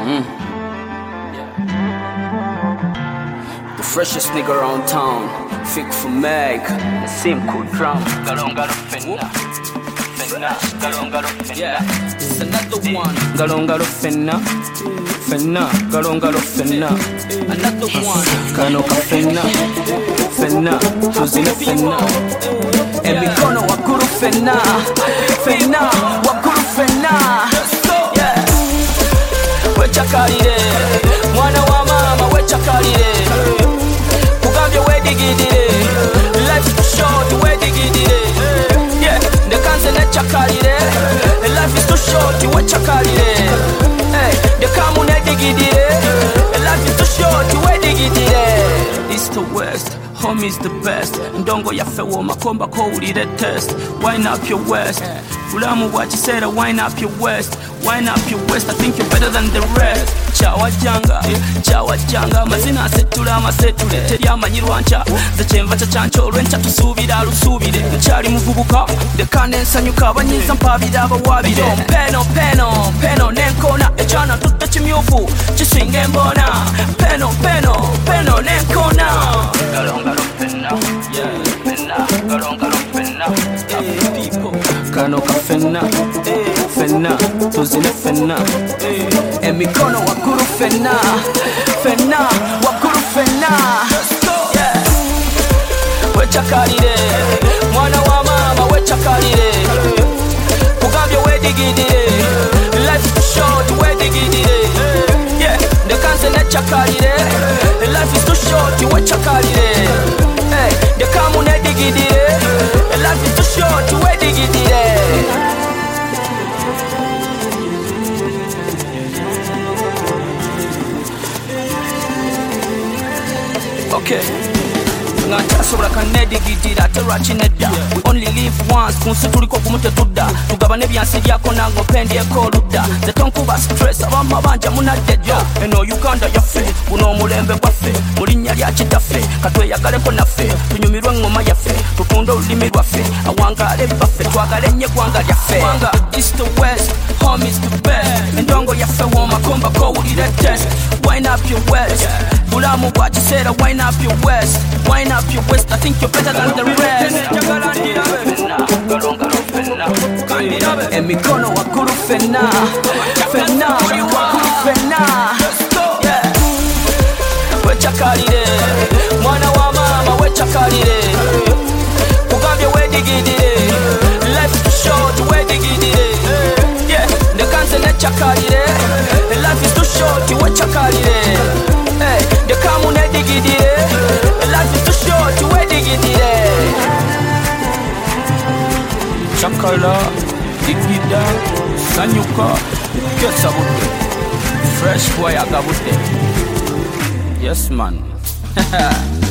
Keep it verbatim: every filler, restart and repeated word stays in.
Mm. The freshest nigga around town, Fick for Meg, the same cool drum. Galongalo Fenna, Fenna, Galongalo Fenna. Yeah, it's another one. Galongalo Fenna, Fenna, Galongalo Fenna. Another one. Kanoka Fenna, Fenna, Tuzina Fenna. Emikono wakuru Fenna, Fenna, wakuru Fenna. Yeah, wechakalire, mwana wa mama wechakalire. Kugambye wedigidire, life is too short wedigidire. Yeah, ndekanze nechakalire, life is too short wechakalire. Hey, ndekamu nedigidire, life is too short wedigidire. East to west, home is the best. Ndongo yaffe wo makomba ko ulire test. Wind up your west, Fulamu wachiseera, wind up your west. Wind up your west, I think you're better than the rest. Chawajanga, chawajanga, mazina asetula amasetule. Teri amanyirwa ncha, ze kyenva kya kyancho olw'enkya tusuubira alusuubire. Nkyali muvubuka, ndekane nsanyuka abanyiiza mpaabira abawabire. Peno, peno, peno n'enkoona, ekyana tutte kimyufu, kisinga emboona. Peno, peno, peno n'enkoona. Galongalo Fenna, yeah, Fenna, Galongalo Fenna, happy people. Kanoka Fenna, Fenna, Tuzina Fenna. Emikono wakuru Fenna, Fenna, wakuru Fenna. Yeah, wechakalire, mwana wa mama wechakalire. Kugambye wedigidire, life is too short wedigidire. Yeah, ndekanze nechakalire, life is too short wechakalire. Hey, ndekamu nedigidire, life is too short wedigidire. Okay, ngatasobola kanedigidira terwakinedda. We only live once, kunsi tuliko kumute tudda. Tugabane byansi byako nango pendyeko oludda. Ze tonkuba stress, abamma banja munaddejjo. Eno Uganda yaffe, buno omulembe gwaffe. Mu linnya lya kitaffe, katweyagaleko naffe. Tunyumirwe engoma yaffe, tutunde olulimi lwaffe. Awangaale baffe, twagale ennyo eggwanga lyaffe. Wanga east to west, home is the best. Endongo yaffe w'omakomba kowulire test. Wind up your west, bulamu bwa kiseera. Wind up your west, wind up your west. I think you're better than the rest. Emikono wakuru Fenna, Fenna, wakuru Fenna. Yeah, wechakalire, mwana wa mama wechakalire. Kugambye wedigidire, life is too short wedigidire. Yeah, ndekanze nechakalire, life is too short wechakalire. Hey, ndekamu nedigidire, life is too short wedigidire. Chakala, digida, sanyuka, kesabute. Fresh boy agabute. Yes man.